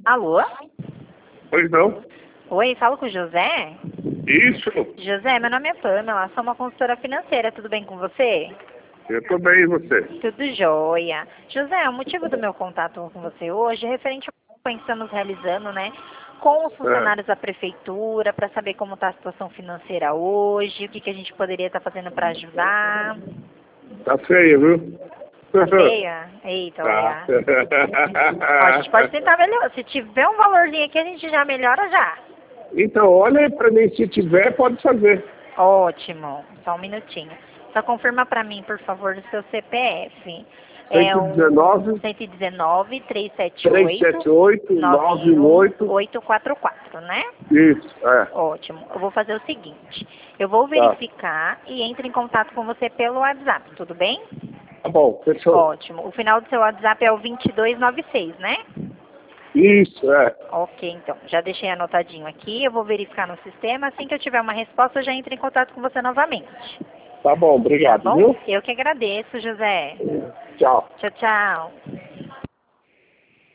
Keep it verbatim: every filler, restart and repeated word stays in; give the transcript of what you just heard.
Alô? Pois não? Oi, falo com o José? Isso, José, meu nome é Pamela, sou uma consultora financeira, tudo bem com você? eu tô bem, e você? Tudo jóia. José, o motivo do meu contato com você hoje é referente ao que estamos realizando, né? Com os funcionários da prefeitura, para saber como está a situação financeira hoje, o que, que a gente poderia estar fazendo para ajudar. Tá feio, viu? Tá feia? Eita, Tá. olha. Ó, a gente pode tentar melhorar. Se tiver um valorzinho aqui, a gente já melhora já. Então, olha aí pra mim, se tiver, pode fazer. Ótimo. Só um minutinho. Só confirma para mim, por favor, o seu C P F. É cento o e dezenove, cento e dezenove, trezentos e setenta trezentos e e setenta e oito, oito, noventa e nove um oito. oito quatro quatro, né? Isso, é. Ótimo. Eu vou fazer o seguinte. Eu vou Tá. verificar e entro em contato com você pelo WhatsApp, tudo bem? Tá bom, fechou. Ótimo. O final do seu WhatsApp é o vinte e dois noventa e seis, né? Isso, é. Ok, então. Já deixei anotadinho aqui. Eu vou verificar no sistema. Assim que eu tiver uma resposta, eu já entro em contato com você novamente. Tá bom, Tá obrigado, bom? viu? Eu que agradeço, José. Tchau. Tchau, tchau.